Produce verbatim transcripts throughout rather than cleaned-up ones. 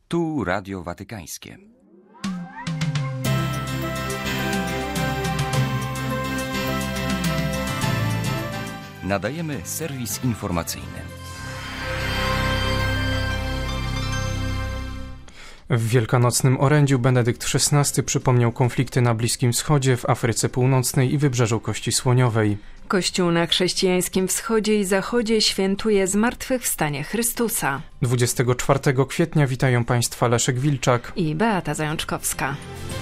Tu Radio Watykańskie. Nadajemy serwis informacyjny. W wielkanocnym orędziu Benedykt szesnasty przypomniał konflikty na Bliskim Wschodzie, w Afryce Północnej i Wybrzeżu Kości Słoniowej. Kościół na chrześcijańskim wschodzie i zachodzie świętuje zmartwychwstanie Chrystusa. dwudziestego czwartego kwietnia witają Państwa Leszek Wilczak i Beata Zajączkowska.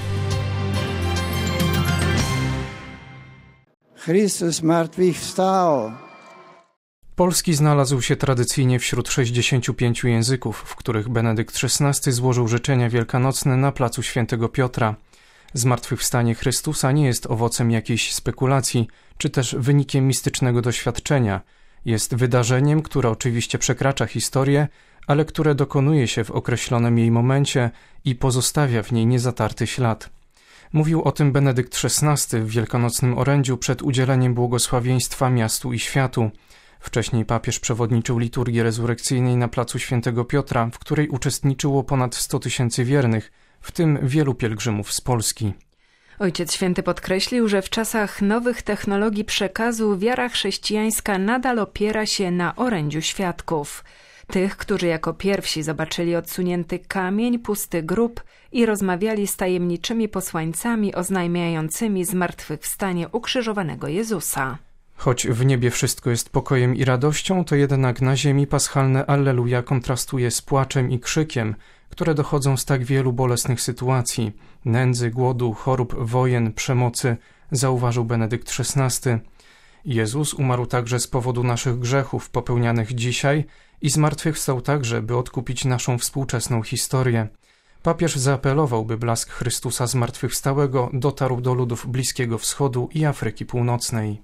Chrystus zmartwychwstał. Polski znalazł się tradycyjnie wśród sześćdziesięciu pięciu języków, w których Benedykt szesnasty złożył życzenia wielkanocne na placu Świętego Piotra. Zmartwychwstanie Chrystusa nie jest owocem jakiejś spekulacji, czy też wynikiem mistycznego doświadczenia. Jest wydarzeniem, które oczywiście przekracza historię, ale które dokonuje się w określonym jej momencie i pozostawia w niej niezatarty ślad. Mówił o tym Benedykt szesnasty w wielkanocnym orędziu przed udzieleniem błogosławieństwa miastu i światu. Wcześniej papież przewodniczył liturgii rezurekcyjnej na placu Świętego Piotra, w której uczestniczyło ponad sto tysięcy wiernych, w tym wielu pielgrzymów z Polski. Ojciec Święty podkreślił, że w czasach nowych technologii przekazu wiara chrześcijańska nadal opiera się na orędziu świadków. Tych, którzy jako pierwsi zobaczyli odsunięty kamień, pusty grób i rozmawiali z tajemniczymi posłańcami oznajmiającymi zmartwychwstanie ukrzyżowanego Jezusa. Choć w niebie wszystko jest pokojem i radością, to jednak na ziemi paschalne Alleluja kontrastuje z płaczem i krzykiem, które dochodzą z tak wielu bolesnych sytuacji, nędzy, głodu, chorób, wojen, przemocy, zauważył Benedykt szesnasty. Jezus umarł także z powodu naszych grzechów popełnianych dzisiaj i zmartwychwstał także, by odkupić naszą współczesną historię. Papież zaapelował, by blask Chrystusa zmartwychwstałego dotarł do ludów Bliskiego Wschodu i Afryki Północnej.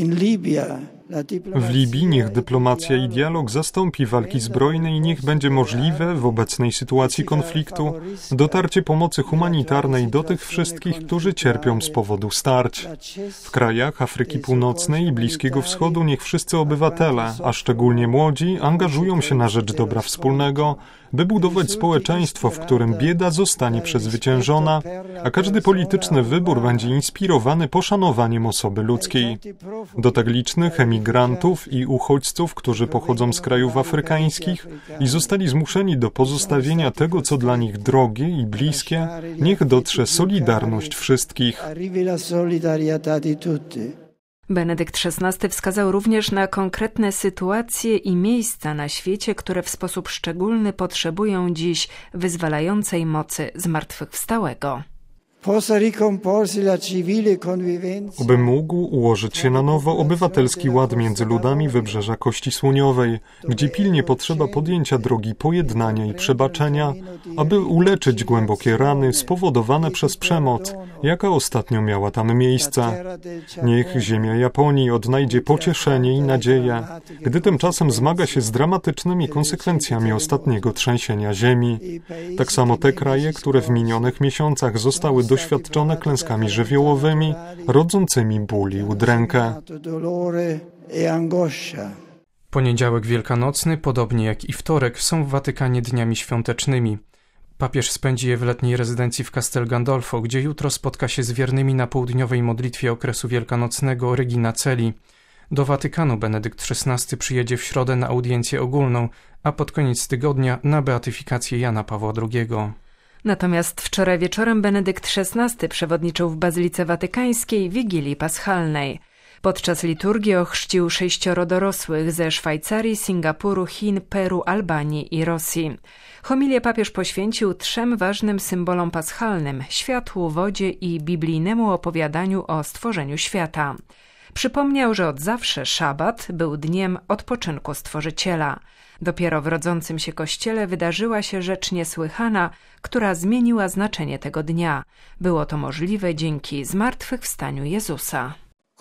W Libii niech dyplomacja i dialog zastąpi walki zbrojne i niech będzie możliwe w obecnej sytuacji konfliktu dotarcie pomocy humanitarnej do tych wszystkich, którzy cierpią z powodu starć. W krajach Afryki Północnej i Bliskiego Wschodu niech wszyscy obywatele, a szczególnie młodzi, angażują się na rzecz dobra wspólnego, by budować społeczeństwo, w którym bieda zostanie przezwyciężona, a każdy polityczny wybór będzie inspirowany poszanowaniem osoby ludzkiej. Do tak licznych emigrantów i uchodźców, którzy pochodzą z krajów afrykańskich i zostali zmuszeni do pozostawienia tego, co dla nich drogie i bliskie, niech dotrze solidarność wszystkich. Benedykt szesnasty wskazał również na konkretne sytuacje i miejsca na świecie, które w sposób szczególny potrzebują dziś wyzwalającej mocy zmartwychwstałego. By mógł ułożyć się na nowo obywatelski ład między ludami Wybrzeża Kości Słoniowej, gdzie pilnie potrzeba podjęcia drogi pojednania i przebaczenia, aby uleczyć głębokie rany spowodowane przez przemoc, jaka ostatnio miała tam miejsce. Niech ziemia Japonii odnajdzie pocieszenie i nadzieję, gdy tymczasem zmaga się z dramatycznymi konsekwencjami ostatniego trzęsienia ziemi. Tak samo te kraje, które w minionych miesiącach zostały doświadczone klęskami żywiołowymi, rodzącymi ból i udrękę. Poniedziałek wielkanocny, podobnie jak i wtorek, są w Watykanie dniami świątecznymi. Papież spędzi je w letniej rezydencji w Castel Gandolfo, gdzie jutro spotka się z wiernymi na południowej modlitwie okresu wielkanocnego Regina Coeli. Do Watykanu Benedykt szesnasty przyjedzie w środę na audiencję ogólną, a pod koniec tygodnia na beatyfikację Jana Pawła drugiego. Natomiast wczoraj wieczorem Benedykt szesnasty przewodniczył w Bazylice Watykańskiej Wigilii Paschalnej. Podczas liturgii ochrzcił sześcioro dorosłych ze Szwajcarii, Singapuru, Chin, Peru, Albanii i Rosji. Homilię papież poświęcił trzem ważnym symbolom paschalnym – światłu, wodzie i biblijnemu opowiadaniu o stworzeniu świata. Przypomniał, że od zawsze szabat był dniem odpoczynku Stworzyciela. Dopiero w rodzącym się Kościele wydarzyła się rzecz niesłychana, która zmieniła znaczenie tego dnia. Było to możliwe dzięki zmartwychwstaniu Jezusa.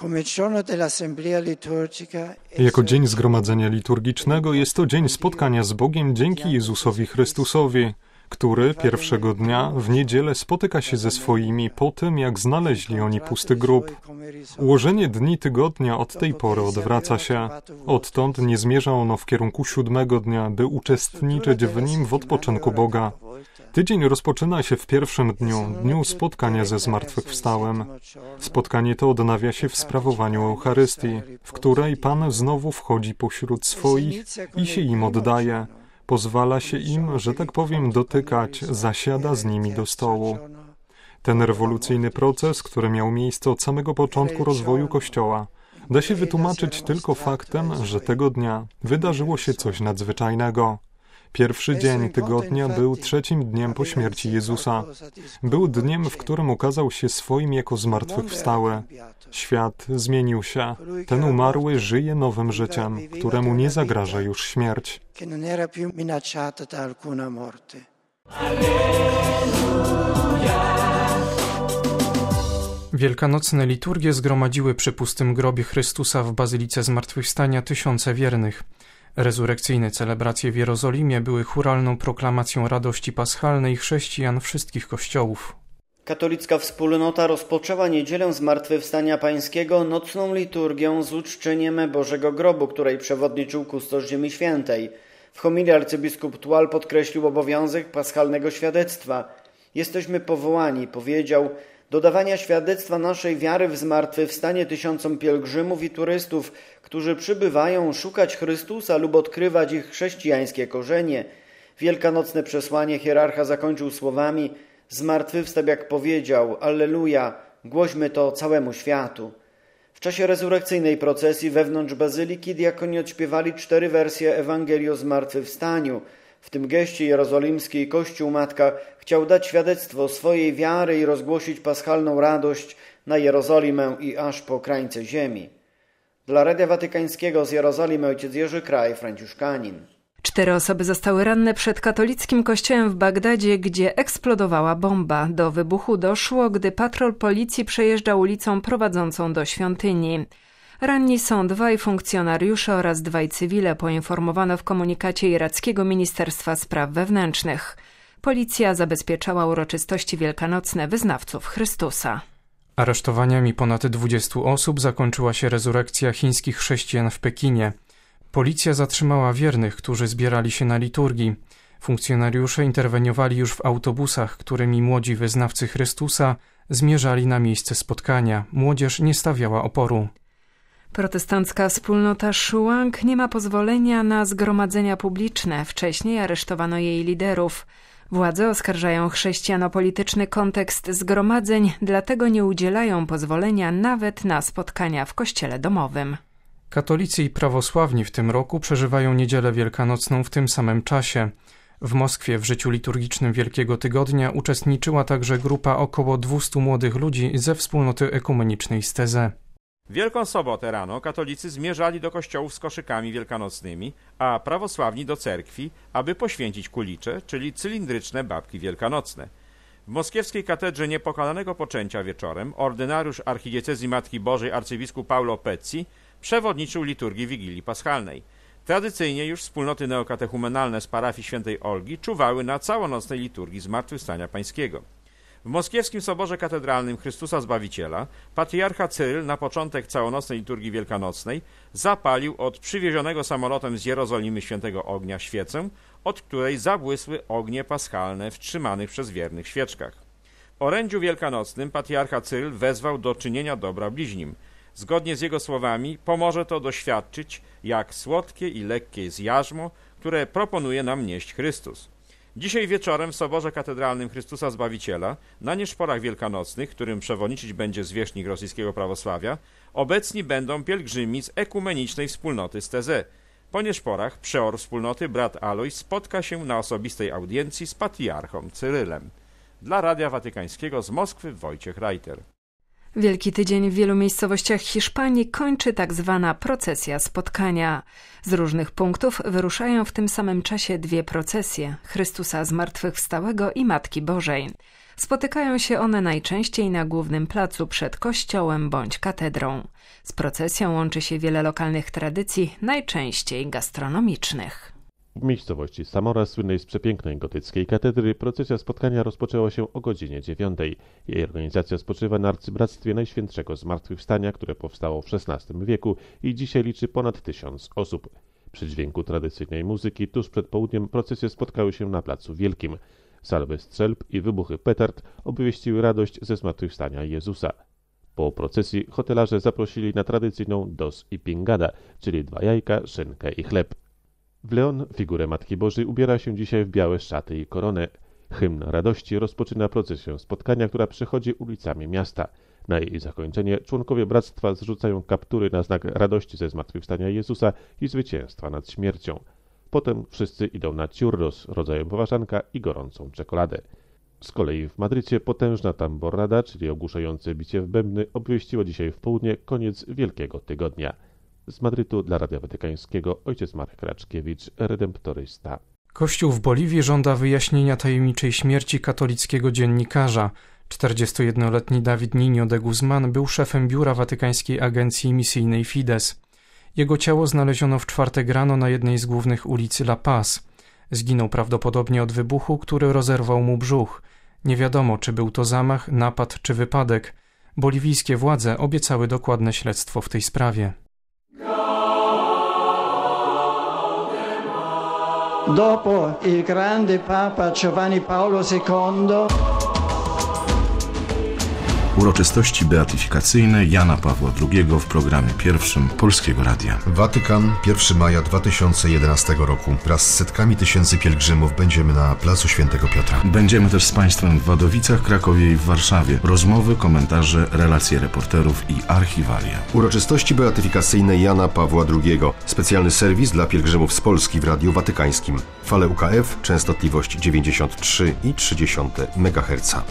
Jako dzień zgromadzenia liturgicznego jest to dzień spotkania z Bogiem dzięki Jezusowi Chrystusowi, który pierwszego dnia w niedzielę spotyka się ze swoimi po tym, jak znaleźli oni pusty grób. Ułożenie dni tygodnia od tej pory odwraca się. Odtąd nie zmierza ono w kierunku siódmego dnia, by uczestniczyć w nim w odpoczynku Boga. Tydzień rozpoczyna się w pierwszym dniu, dniu spotkania ze zmartwychwstałym. Spotkanie to odnawia się w sprawowaniu Eucharystii, w której Pan znowu wchodzi pośród swoich i się im oddaje. Pozwala się im, że tak powiem, dotykać, zasiada z nimi do stołu. Ten rewolucyjny proces, który miał miejsce od samego początku rozwoju Kościoła, da się wytłumaczyć tylko faktem, że tego dnia wydarzyło się coś nadzwyczajnego. Pierwszy dzień tygodnia był trzecim dniem po śmierci Jezusa. Był dniem, w którym ukazał się swoim jako zmartwychwstały. Świat zmienił się. Ten umarły żyje nowym życiem, któremu nie zagraża już śmierć. Wielkanocne liturgie zgromadziły przy pustym grobie Chrystusa w Bazylice Zmartwychwstania tysiące wiernych. Rezurekcyjne celebracje w Jerozolimie były chóralną proklamacją radości paschalnej chrześcijan wszystkich kościołów. Katolicka wspólnota rozpoczęła niedzielę Zmartwychwstania Pańskiego nocną liturgią z uczczeniem Bożego Grobu, której przewodniczył kustosz Ziemi Świętej. W homilii arcybiskup Tual podkreślił obowiązek paschalnego świadectwa. Jesteśmy powołani, powiedział, do dawania świadectwa naszej wiary w zmartwychwstanie tysiącom pielgrzymów i turystów, którzy przybywają szukać Chrystusa lub odkrywać ich chrześcijańskie korzenie. Wielkanocne przesłanie hierarcha zakończył słowami: zmartwychwstał, jak powiedział, Alleluja, głośmy to całemu światu. W czasie rezurekcyjnej procesji wewnątrz bazyliki diakoni odśpiewali cztery wersje Ewangelii o zmartwychwstaniu. W tym geście jerozolimski Kościół Matka chciał dać świadectwo swojej wiary i rozgłosić paschalną radość na Jerozolimę i aż po krańce ziemi. Dla Radia Watykańskiego z Jerozolimy ojciec Jerzy Kraj, franciszkanin. Cztery osoby zostały ranne przed katolickim kościołem w Bagdadzie, gdzie eksplodowała bomba. Do wybuchu doszło, gdy patrol policji przejeżdżał ulicą prowadzącą do świątyni. Ranni są dwaj funkcjonariusze oraz dwaj cywile, poinformowano w komunikacie irackiego Ministerstwa Spraw Wewnętrznych. Policja zabezpieczała uroczystości wielkanocne wyznawców Chrystusa. Aresztowaniami ponad dwudziestu osób zakończyła się rezurekcja chińskich chrześcijan w Pekinie. Policja zatrzymała wiernych, którzy zbierali się na liturgii. Funkcjonariusze interweniowali już w autobusach, którymi młodzi wyznawcy Chrystusa zmierzali na miejsce spotkania. Młodzież nie stawiała oporu. Protestancka wspólnota Shuang nie ma pozwolenia na zgromadzenia publiczne. Wcześniej aresztowano jej liderów. Władze oskarżają chrześcijan o polityczny kontekst zgromadzeń, dlatego nie udzielają pozwolenia nawet na spotkania w kościele domowym. Katolicy i prawosławni w tym roku przeżywają Niedzielę Wielkanocną w tym samym czasie. W Moskwie w życiu liturgicznym Wielkiego Tygodnia uczestniczyła także grupa około dwustu młodych ludzi ze wspólnoty ekumenicznej z Teze. W Wielką Sobotę rano katolicy zmierzali do kościołów z koszykami wielkanocnymi, a prawosławni do cerkwi, aby poświęcić kulicze, czyli cylindryczne babki wielkanocne. W moskiewskiej katedrze Niepokonanego Poczęcia wieczorem ordynariusz archidiecezji Matki Bożej arcybiskup Paulo Pezzi przewodniczył liturgii Wigilii Paschalnej. Tradycyjnie już wspólnoty neokatechumenalne z parafii świętej Olgi czuwały na całonocnej liturgii Zmartwychwstania Pańskiego. W moskiewskim Soborze Katedralnym Chrystusa Zbawiciela patriarcha Cyryl na początek całonocnej liturgii wielkanocnej zapalił od przywiezionego samolotem z Jerozolimy świętego ognia świecę, od której zabłysły ognie paschalne w trzymanych przez wiernych świeczkach. W orędziu wielkanocnym patriarcha Cyryl wezwał do czynienia dobra bliźnim. Zgodnie z jego słowami pomoże to doświadczyć, jak słodkie i lekkie jest jarzmo, które proponuje nam nieść Chrystus. Dzisiaj wieczorem w Soborze Katedralnym Chrystusa Zbawiciela, na nieszporach wielkanocnych, którym przewodniczyć będzie zwierzchnik rosyjskiego prawosławia, obecni będą pielgrzymi z ekumenicznej wspólnoty z Teze. Po nieszporach przeor wspólnoty brat Alojz spotka się na osobistej audiencji z patriarchą Cyrylem. Dla Radia Watykańskiego z Moskwy Wojciech Reiter. Wielki Tydzień w wielu miejscowościach Hiszpanii kończy tak zwana procesja spotkania. Z różnych punktów wyruszają w tym samym czasie dwie procesje – Chrystusa Zmartwychwstałego i Matki Bożej. Spotykają się one najczęściej na głównym placu przed kościołem bądź katedrą. Z procesją łączy się wiele lokalnych tradycji, najczęściej gastronomicznych. W miejscowości Samora, słynnej z przepięknej gotyckiej katedry, procesja spotkania rozpoczęła się o godzinie dziewiątej. Jej organizacja spoczywa na arcybractwie Najświętszego Zmartwychwstania, które powstało w szesnastym wieku i dzisiaj liczy ponad tysiąc osób. Przy dźwięku tradycyjnej muzyki tuż przed południem procesje spotkały się na Placu Wielkim. Salwy strzelb i wybuchy petard obwieściły radość ze zmartwychwstania Jezusa. Po procesji hotelarze zaprosili na tradycyjną dos i pingada, czyli dwa jajka, szynkę i chleb. W Leon figurę Matki Bożej ubiera się dzisiaj w białe szaty i koronę. Hymn radości rozpoczyna procesję spotkania, która przechodzi ulicami miasta. Na jej zakończenie członkowie bractwa zrzucają kaptury na znak radości ze zmartwychwstania Jezusa i zwycięstwa nad śmiercią. Potem wszyscy idą na churros, rodzajem poważanka i gorącą czekoladę. Z kolei w Madrycie potężna tamborrada, czyli ogłuszające bicie w bębny, obwieściła dzisiaj w południe koniec Wielkiego Tygodnia. Z Madrytu dla Radia Watykańskiego ojciec Marek Raczkiewicz, redemptorysta. Kościół w Boliwii żąda wyjaśnienia tajemniczej śmierci katolickiego dziennikarza. czterdziestojednoletni David Niño de Guzman był szefem biura watykańskiej agencji misyjnej Fides. Jego ciało znaleziono w czwartek rano na jednej z głównych ulic La Paz. Zginął prawdopodobnie od wybuchu, który rozerwał mu brzuch. Nie wiadomo, czy był to zamach, napad czy wypadek. Boliwijskie władze obiecały dokładne śledztwo w tej sprawie. Dopo il grande Papa Giovanni Paolo secondo Uroczystości beatyfikacyjne Jana Pawła drugiego w programie pierwszym Polskiego Radia. Watykan, pierwszego maja dwa tysiące jedenastego roku. Wraz z setkami tysięcy pielgrzymów będziemy na placu Świętego Piotra. Będziemy też z Państwem w Wadowicach, Krakowie i w Warszawie. Rozmowy, komentarze, relacje reporterów i archiwalia. Uroczystości beatyfikacyjne Jana Pawła drugiego. Specjalny serwis dla pielgrzymów z Polski w Radiu Watykańskim. Fale U K F, częstotliwość dziewięćdziesiąt trzy i trzy dziesiąte megaherca.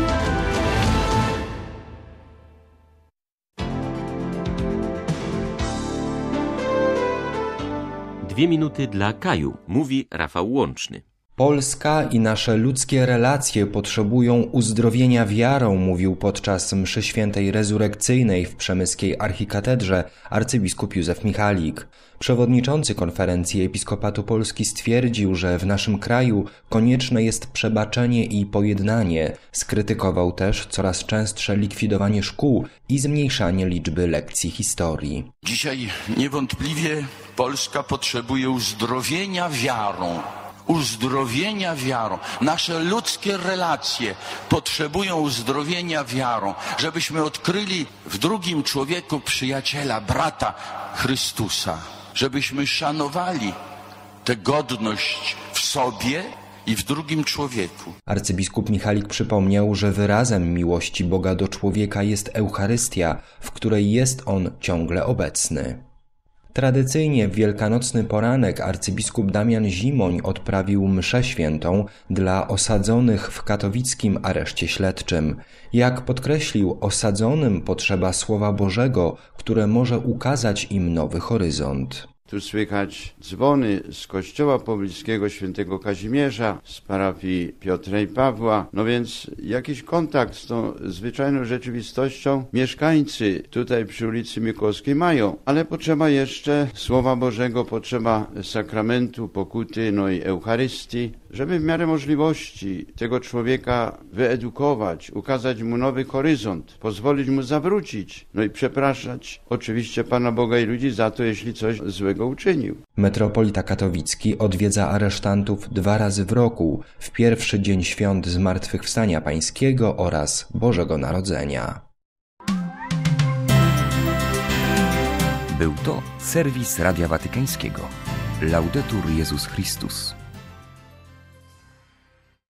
Dwie minuty dla Kaju, mówi Rafał Łączny. Polska i nasze ludzkie relacje potrzebują uzdrowienia wiarą, mówił podczas mszy świętej rezurekcyjnej w przemyskiej archikatedrze arcybiskup Józef Michalik. Przewodniczący Konferencji Episkopatu Polski stwierdził, że w naszym kraju konieczne jest przebaczenie i pojednanie. Skrytykował też coraz częstsze likwidowanie szkół i zmniejszanie liczby lekcji historii. Dzisiaj niewątpliwie Polska potrzebuje uzdrowienia wiarą. Uzdrowienia wiarą. Nasze ludzkie relacje potrzebują uzdrowienia wiarą, żebyśmy odkryli w drugim człowieku przyjaciela, brata Chrystusa, żebyśmy szanowali tę godność w sobie i w drugim człowieku. Arcybiskup Michalik przypomniał, że wyrazem miłości Boga do człowieka jest Eucharystia, w której jest On ciągle obecny. Tradycyjnie w wielkanocny poranek arcybiskup Damian Zimoń odprawił mszę świętą dla osadzonych w katowickim areszcie śledczym. Jak podkreślił, osadzonym potrzeba Słowa Bożego, które może ukazać im nowy horyzont. Tu słychać dzwony z kościoła pobliskiego świętego Kazimierza, z parafii Piotra i Pawła. No więc jakiś kontakt z tą zwyczajną rzeczywistością mieszkańcy tutaj przy ulicy Mikołowskiej mają. Ale potrzeba jeszcze Słowa Bożego, potrzeba sakramentu, pokuty, no i Eucharystii, żeby w miarę możliwości tego człowieka wyedukować, ukazać mu nowy horyzont, pozwolić mu zawrócić, no i przepraszać oczywiście Pana Boga i ludzi za to, jeśli coś złego uczynił. Metropolita katowicki odwiedza aresztantów dwa razy w roku, w pierwszy dzień świąt Zmartwychwstania Pańskiego oraz Bożego Narodzenia. Był to serwis Radia Watykańskiego. Laudetur Jezus Chrystus.